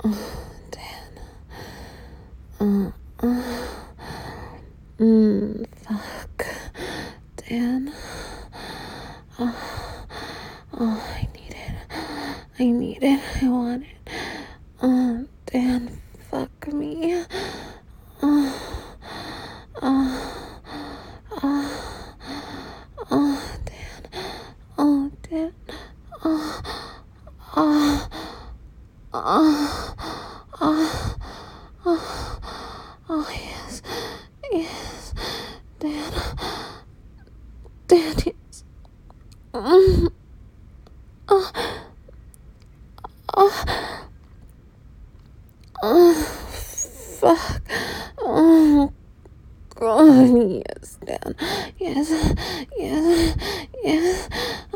Dan. Fuck. Dan. I need it. I need it. I want it. Dan, fuck me. Dan. Oh, Dan. Yes. Yes. Dan. Dan, yes. Fuck. Oh, God. Yes, Dan. Yes. Yes. Yes.